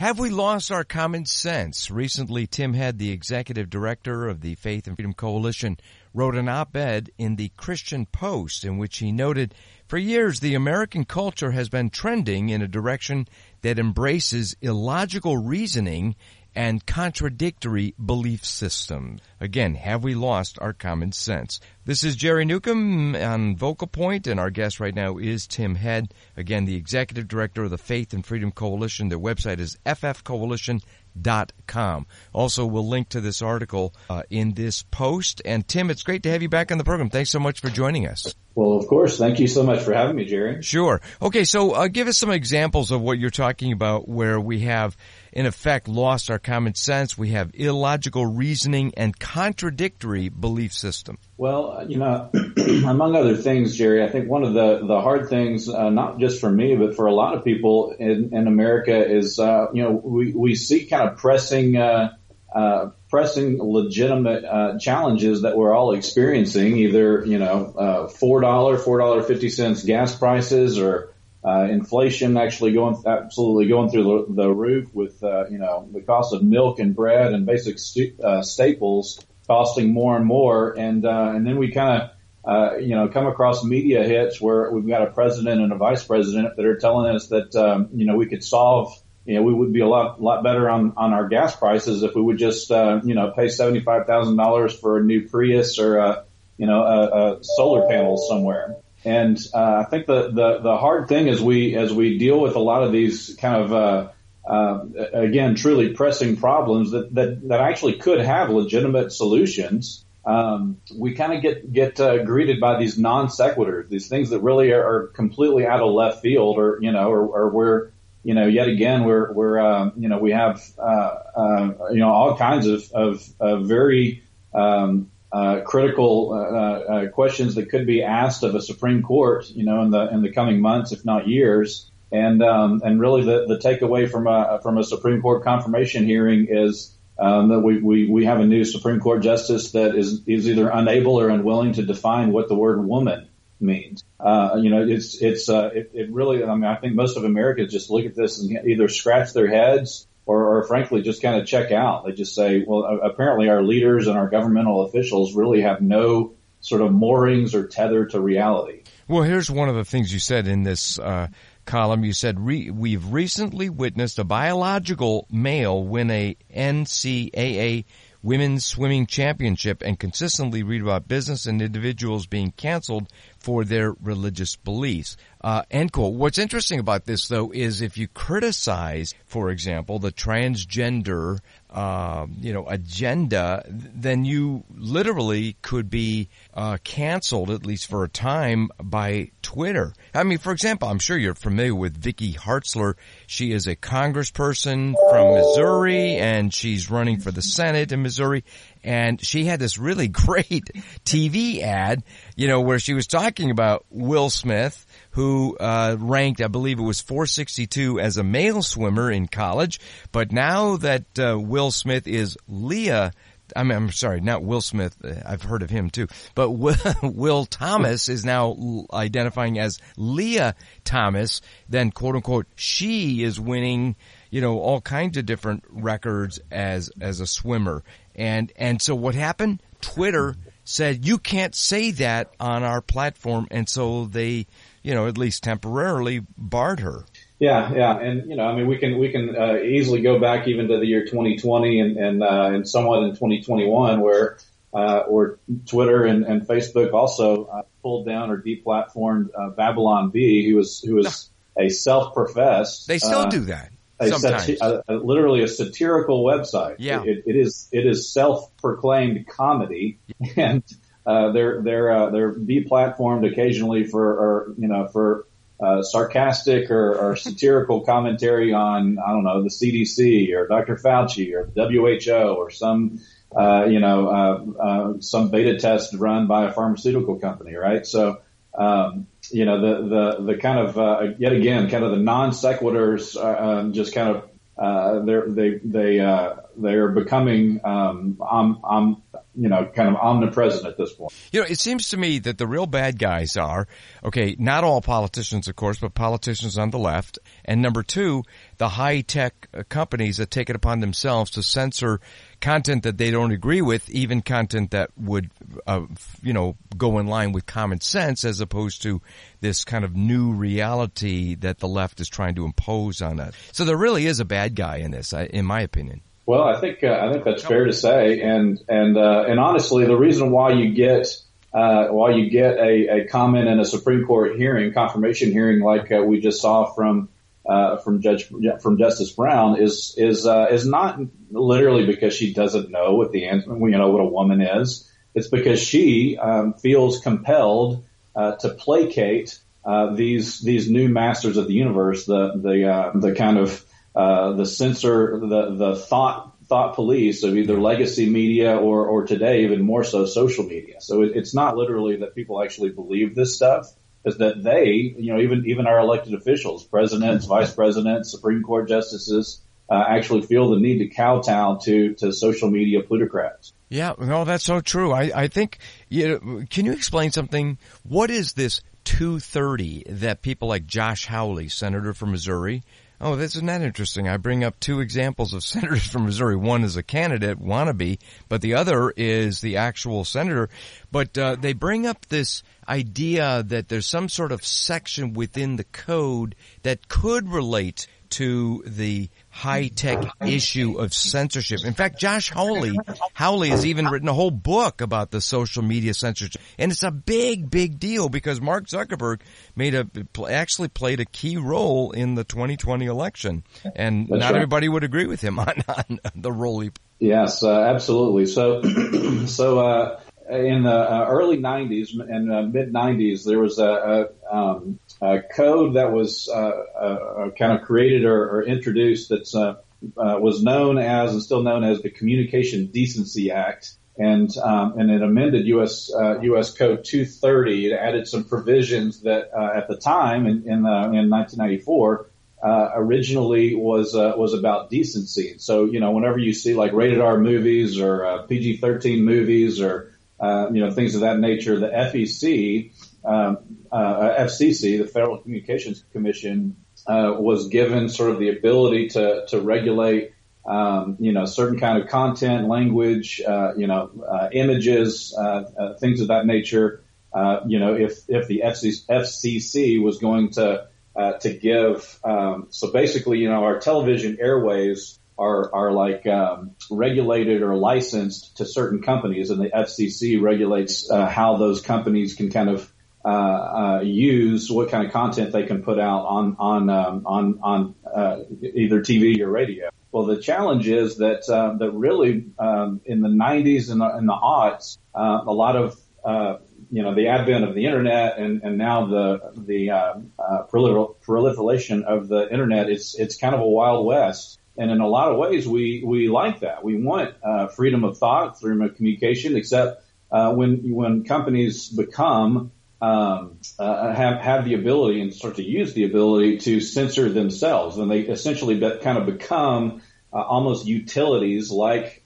Have we lost our common sense? Recently, Tim Head, the executive director of the Faith and Freedom Coalition, wrote an op-ed in the Christian Post in which he noted, for years, the American culture has been trending in a direction that embraces illogical reasoning and contradictory belief systems. Again, have we lost our common sense? This is Jerry Newcomb on Vocal Point, and our guest right now is Tim Head, again, the executive director of the Faith and Freedom Coalition. Their website is ffcoalition.com. Also, we'll link to this article in this post. And Tim, it's great to have you back on the program. Thanks so much for joining us. Well, of course. Thank you so much for having me, Jerry. Sure. Okay, so give us some examples of what you're talking about where we have, in effect, lost our common sense. We have illogical reasoning and contradictory belief system. Well, among other things, Jerry, I think one of the hard things, not just for me, but for a lot of people in America is, we see kind of pressing legitimate challenges that we're all experiencing, either, $4.50 gas prices or inflation actually absolutely going through the roof with, the cost of milk and bread and basic staples costing more and more. And then we kind of, come across media hits where we've got a president and a vice president that are telling us that, we could solve, we would be a lot better on our gas prices if we would just, pay $75,000 for a new Prius or a solar panel somewhere. And, I think the hard thing as we deal with a lot of these kind of, again, truly pressing problems that actually could have legitimate solutions, we kind of get greeted by these non sequiturs, these things that really are completely out of left field, or we're, yet again, we have, all kinds of very, critical, questions that could be asked of a Supreme Court, in the coming months, if not years. And really the takeaway from a Supreme Court confirmation hearing is, that we have a new Supreme Court justice that is either unable or unwilling to define what the word woman means. It really, I think most of America just look at this and either scratch their heads or frankly just kind of check out. They just say, well, apparently our leaders and our governmental officials really have no sort of moorings or tether to reality. Well, here's one of the things you said in this column. You said, we've recently witnessed a biological male win a NCAA Women's Swimming Championship and consistently read about business and individuals being canceled for their religious beliefs. End quote. What's interesting about this, though, is if you criticize, for example, the transgender, agenda, then you literally could be canceled, at least for a time, by Twitter. I mean, for example, I'm sure you're familiar with Vicky Hartzler. She is a congressperson from Missouri, and she's running for the Senate in Missouri. And she had this really great TV ad, where she was talking about Will Smith, who ranked, I believe it was 462 as a male swimmer in college. But now that Will Smith is I'm sorry, not Will Smith. I've heard of him too. But Will Thomas is now identifying as Leah Thomas. Then, quote unquote, she is winning, all kinds of different records as a swimmer. And so what happened? Twitter said, you can't say that on our platform. And so they, at least temporarily barred her. Yeah. And, we can easily go back even to the year 2020 and somewhat in 2021 where Twitter and Facebook also pulled down or deplatformed Babylon Bee, who was a self-professed. They still do that. Literally a satirical website. Yeah. It is self-proclaimed comedy, and they're deplatformed occasionally for sarcastic or satirical commentary on, I don't know, the CDC or Dr. Fauci or WHO or some beta test run by a pharmaceutical company, right? So, the kind of, yet again, kind of the non sequiturs, just kind of, they're becoming kind of omnipresent at this point. It seems to me that the real bad guys are, okay, not all politicians, of course, but politicians on the left. And number two, the high-tech companies that take it upon themselves to censor content that they don't agree with, even content that would, go in line with common sense, as opposed to this kind of new reality that the left is trying to impose on us. So there really is a bad guy in this, in my opinion. Well, I think that's fair to say, and honestly, the reason why you get a comment in a Supreme Court hearing, confirmation hearing, like we just saw from Justice Brown, is not literally because she doesn't know what the answer, what a woman is. It's because she feels compelled to placate these new masters of the universe, the kind of the censor, the thought police of either legacy media or today even more so social media. So it's not literally that people actually believe this stuff. Is that they, even our elected officials, presidents, vice presidents, Supreme Court justices, actually feel the need to kowtow to social media plutocrats. Yeah, no, that's so true. I think, can you explain something? What is this 230 that people like Josh Hawley, senator from Missouri? Oh, isn't that interesting? I bring up two examples of senators from Missouri. One is a candidate, wannabe, but the other is the actual senator. But they bring up this idea that there's some sort of section within the code that could relate to the high-tech issue of censorship. In fact, Josh Hawley has even written a whole book about the social media censorship. And it's a big, big deal because Mark Zuckerberg actually played a key role in the 2020 election. And That's not right. Everybody would agree with him on the role he played. Yes, absolutely. So in the early 90s and mid 90s, there was a code that was kind of created or introduced that was known as and still known as the Communication Decency Act, and it amended U.S. Code 230. It added some provisions that at the time in 1994. Originally was about decency. So, whenever you see like rated R movies or PG-13 movies or, things of that nature, the FCC, the Federal Communications Commission, was given sort of the ability to regulate, certain kind of content, language, images, things of that nature. If the FCC was going to give, so basically, our television airways are like, regulated or licensed to certain companies, and the FCC regulates, how those companies can kind of, use what kind of content they can put out on either TV or radio. Well, the challenge is that really, in the 90s and the aughts, a lot of, the advent of the internet and now the proliferation of the internet, it's kind of a wild west. And in a lot of ways, we like that. We want freedom of thought, freedom of communication, except when companies become have the ability and start to use the ability to censor themselves, and they essentially kind of become almost utilities like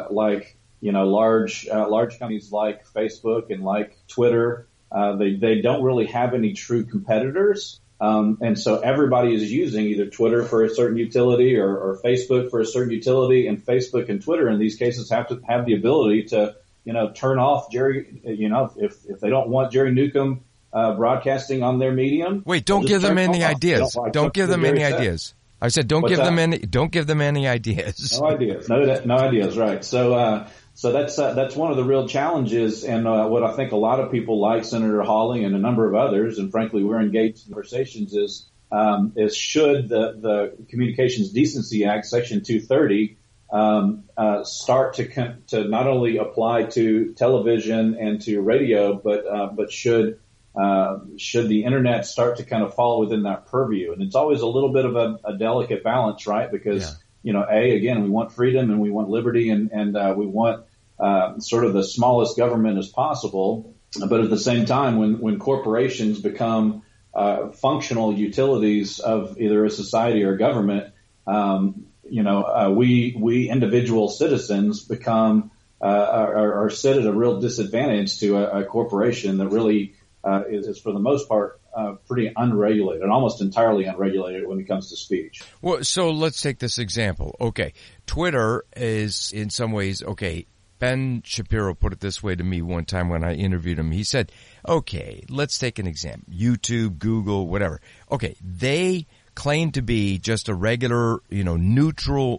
large companies like Facebook and like Twitter. They don't really have any true competitors. And so everybody is using either Twitter for a certain utility or Facebook for a certain utility, and Facebook and Twitter in these cases have to have the ability to, turn off Jerry, if they don't want Jerry Newcomb, broadcasting on their medium. Wait, don't give them any ideas. Don't give them any ideas. I said, don't give them any ideas. No ideas. No ideas. Right. So that's one of the real challenges. And, what I think a lot of people like Senator Hawley and a number of others, and frankly, we're engaged in conversations is should the Communications Decency Act, Section 230, start to not only apply to television and to radio, but should the internet start to kind of fall within that purview? And it's always a little bit of a delicate balance, right? Because, again, we want freedom and we want liberty and we want, sort of the smallest government as possible. But at the same time, when corporations become, functional utilities of either a society or government, we individual citizens become are set at a real disadvantage to a corporation that really is for the most part pretty unregulated and almost entirely unregulated when it comes to speech. Well, so let's take this example. Okay, Twitter is in some ways, okay, Ben Shapiro put it this way to me one time when I interviewed him. He said, okay, let's take an example. YouTube, Google, whatever. Okay, they claim to be just a regular, neutral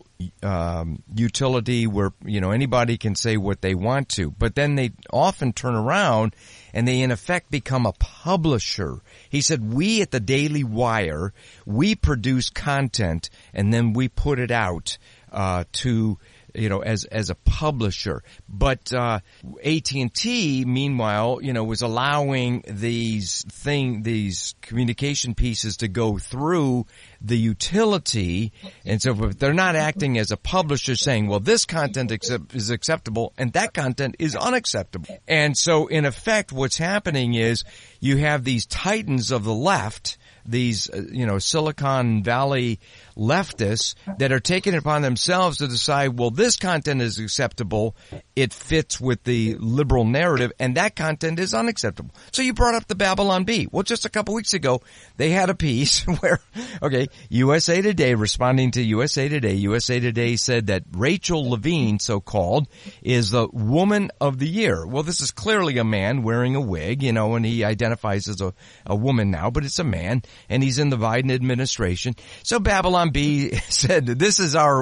utility where, anybody can say what they want to. But then they often turn around and they in effect become a publisher. He said, we at the Daily Wire, we produce content and then we put it out to as a publisher. But AT&T, meanwhile, was allowing these communication pieces to go through the utility. And so if they're not acting as a publisher saying, well, this content is acceptable and that content is unacceptable. And so in effect, what's happening is you have these titans of the left, these, Silicon Valley leftists that are taking it upon themselves to decide, well, this content is acceptable. It fits with the liberal narrative, and that content is unacceptable. So you brought up the Babylon Bee. Well, just a couple weeks ago, they had a piece where, USA Today, responding to USA Today said that Rachel Levine, so-called, is the woman of the year. Well, this is clearly a man wearing a wig, and he identifies as a woman now, but it's a man, and he's in the Biden administration. So Babylon Bee said, this is our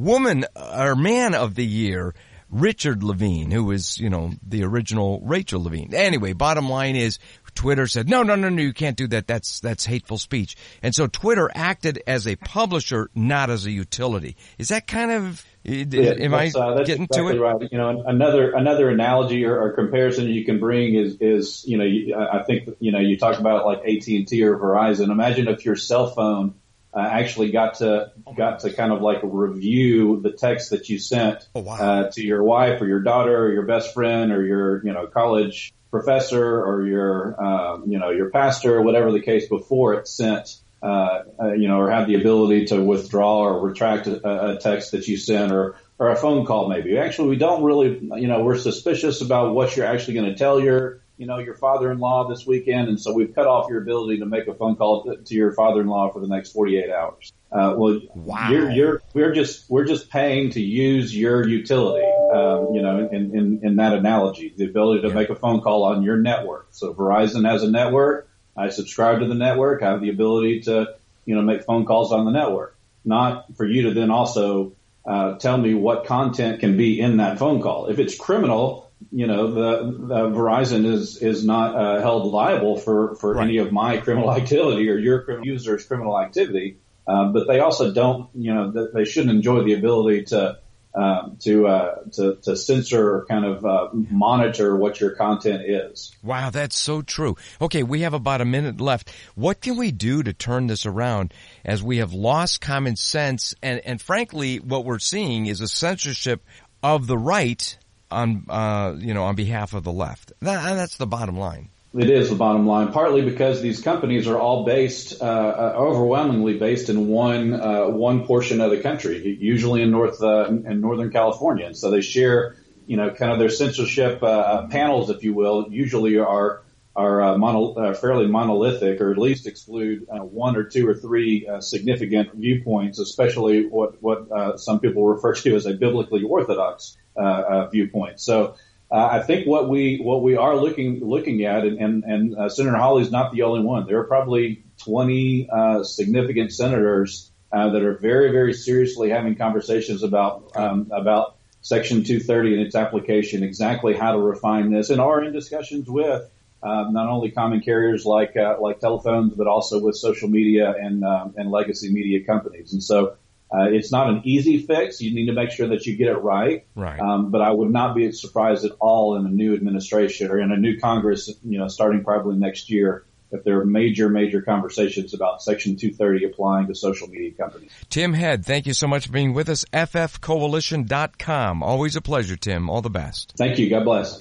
man of the year, Richard Levine, who is, the original Rachel Levine. Anyway, bottom line is Twitter said, no, you can't do that. That's hateful speech. And so Twitter acted as a publisher, not as a utility. Is that kind of, am I getting exactly to it? Right. Another analogy or comparison you can bring is, I think, you talk about like AT&T or Verizon. Imagine if your cell phone actually got to kind of like review the text that you sent to your wife or your daughter or your best friend or your college professor or your pastor or whatever the case before it's sent, or have the ability to withdraw or retract a text that you sent or a phone call maybe. Actually, we don't really, we're suspicious about what you're actually going to tell your father-in-law this weekend, and so we've cut off your ability to make a phone call to your father-in-law for the next 48 hours. Wow. We're just paying to use your utility, in that analogy, the ability to make a phone call on your network. So Verizon has a network. I subscribe to the network. I have the ability to, make phone calls on the network, not for you to then also tell me what content can be in that phone call. If it's criminal, the Verizon is not held liable for any of my criminal activity or your user's criminal activity. But they also don't, they shouldn't enjoy the ability to censor or kind of monitor what your content is. Wow, that's so true. Okay, we have about a minute left. What can we do to turn this around as we have lost common sense and frankly what we're seeing is a censorship of the right on behalf of the left? That's the bottom line. It is the bottom line, partly because these companies are all based, overwhelmingly based in one portion of the country, usually in Northern California. And so they share, kind of their censorship panels, if you will, usually are fairly monolithic, or at least exclude one or two or three significant viewpoints, especially what some people refer to as a biblically orthodox viewpoint. So I think what we are looking at, and Senator Hawley's not the only one. There are probably 20 significant senators that are very, very seriously having conversations about Section 230 and its application, exactly how to refine this, and are in discussions with not only common carriers like telephones, but also with social media and legacy media companies. And so it's not an easy fix. You need to make sure that you get it right. Right. But I would not be surprised at all in a new administration or in a new Congress, starting probably next year, if there are major conversations about Section 230 applying to social media companies. Tim Head, thank you so much for being with us. FFcoalition.com. Always a pleasure, Tim. All the best. Thank you. God bless.